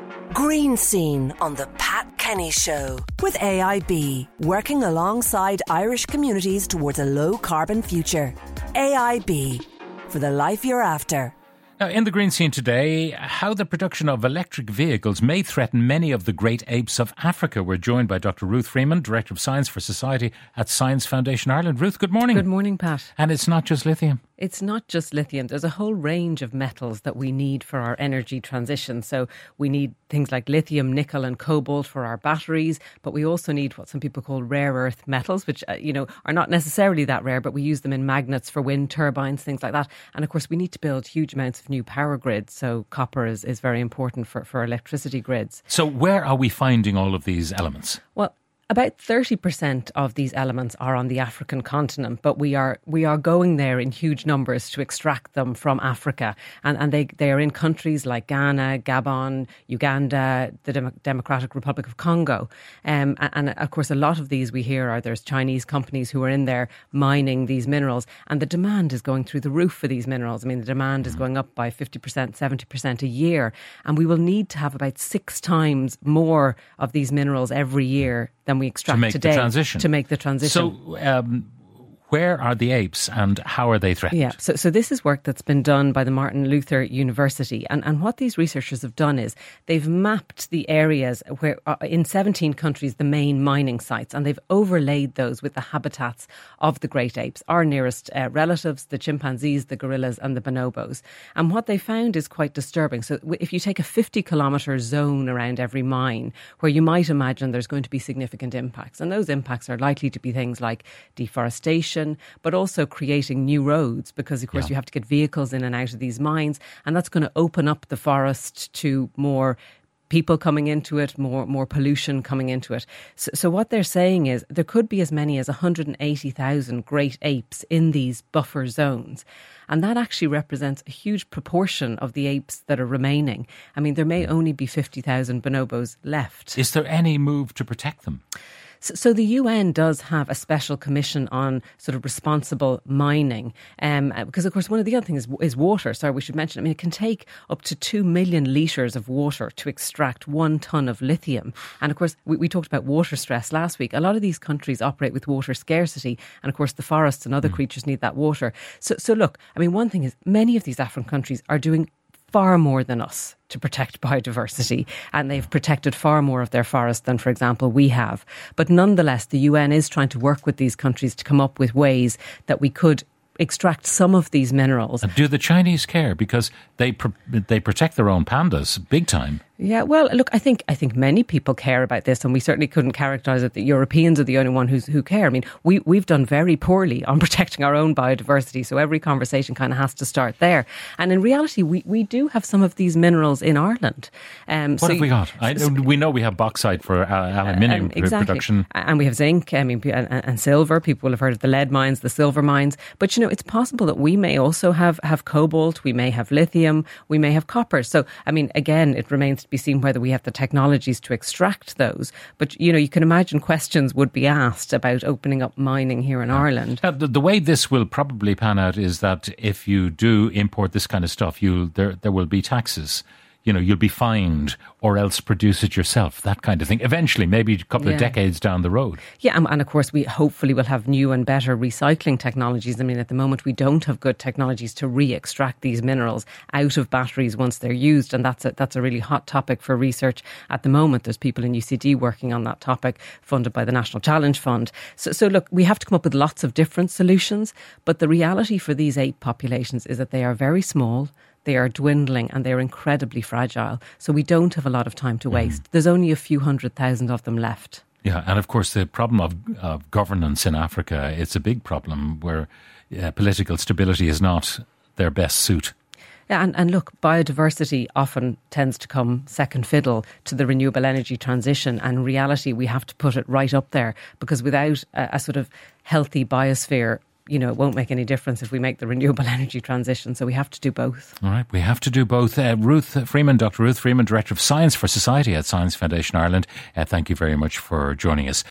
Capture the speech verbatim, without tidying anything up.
Green Scene on the Pat Kenny Show with A I B, working alongside Irish communities towards a low-carbon future. A I B, for the life you're after. Now, in the Green Scene today, how the production of electric vehicles may threaten many of the great apes of Africa. We're joined by Doctor Ruth Freeman, Director of Science for Society at Science Foundation Ireland. Ruth, good morning. Good morning, Pat. And it's not just lithium. It's not just lithium. There's a whole range of metals that we need for our energy transition. So we need things like lithium, nickel and cobalt for our batteries, but we also need what some people call rare earth metals, which, uh, you know, are not necessarily that rare, but we use them in magnets for wind turbines, things like that. And of course, we need to build huge amounts of new power grids. So copper is, is very important for, for electricity grids. So where are we finding all of these elements? Well, about thirty percent of these elements are on the African continent, but we are we are going there in huge numbers to extract them from Africa. And, and they, they are in countries like Ghana, Gabon, Uganda, the Dem- Democratic Republic of Congo. Um, and, and of course, a lot of these we hear are there's Chinese companies who are in there mining these minerals. And the demand is going through the roof for these minerals. I mean, the demand is going up by fifty percent, seventy percent a year. And we will need to have about six times more of these minerals every year than we extract to make today the transition. to make the transition. So, um, where are the apes and how are they threatened? Yeah, so, so this is work that's been done by the Martin Luther University. And, and what these researchers have done is they've mapped the areas where, uh, in seventeen countries, the main mining sites, and they've overlaid those with the habitats of the great apes, our nearest uh, relatives, the chimpanzees, the gorillas and the bonobos. And what they found is quite disturbing. So if you take a fifty kilometre zone around every mine, where you might imagine there's going to be significant impacts, and those impacts are likely to be things like deforestation, but also creating new roads, because of course yeah. you have to get vehicles in and out of these mines, and that's going to open up the forest to more people coming into it, more more pollution coming into it. So, so what they're saying is there could be as many as one hundred eighty thousand great apes in these buffer zones. And that actually represents a huge proportion of the apes that are remaining. I mean, there may only be fifty thousand bonobos left. Is there any move to protect them? So, so the U N does have a special commission on sort of responsible mining, um, because of course one of the other things is, is water. Sorry, we should mention. I mean, it can take up to two million litres of water to extract one tonne of lithium. And of course, we, we talked about water stress last week. A lot of these countries operate with water scarcity, and of course the forests and other mm. creatures need that water. So, so look, I mean, one thing is many of these African countries are doing far more than us to protect biodiversity, and they've protected far more of their forests than, for example, we have. But nonetheless, the U N is trying to work with these countries to come up with ways that we could extract some of these minerals. And do the Chinese care? Because they pr- they protect their own pandas big time. Yeah, well, look, I think I think many people care about this, and we certainly couldn't characterise it that Europeans are the only one who's, who care. I mean, we, we've done very poorly on protecting our own biodiversity, so every conversation kind of has to start there. And in reality, we, we do have some of these minerals in Ireland. Um, what so have we got? I, so, we know we have bauxite for uh, aluminium um, exactly. production. And we have zinc, I mean, and, and silver. People will have heard of the lead mines, the silver mines. But, you know, it's possible that we may also have, have cobalt, we may have lithium, we may have copper. So, I mean, again, it remains to be seen whether we have the technologies to extract those. But, you know, you can imagine questions would be asked about opening up mining here in yeah. Ireland. Now, the, the way this will probably pan out is that if you do import this kind of stuff, you'll there there will be taxes. You know, you'll be fined or else produce it yourself, that kind of thing. Eventually, maybe a couple yeah. of decades down the road. Yeah, and, and of course, we hopefully will have new and better recycling technologies. I mean, at the moment, we don't have good technologies to re-extract these minerals out of batteries once they're used. And that's a, that's a really hot topic for research at the moment. There's people in U C D working on that topic, funded by the National Challenge Fund. So, so look, we have to come up with lots of different solutions. But the reality for these ape populations is that they are very small. They are dwindling and they're incredibly fragile. So we don't have a lot of time to waste. Mm. There's only a few hundred thousand of them left. Yeah, and of course the problem of, of governance in Africa, it's a big problem where uh, political stability is not their best suit. Yeah, and, and look, biodiversity often tends to come second fiddle to the renewable energy transition. And in reality, we have to put it right up there, because without a, a sort of healthy biosphere, you know, it won't make any difference if we make the renewable energy transition. So we have to do both. All right, we have to do both. Uh, Ruth Freeman, Doctor Ruth Freeman, Director of Science for Society at Science Foundation Ireland. Uh, thank you very much for joining us.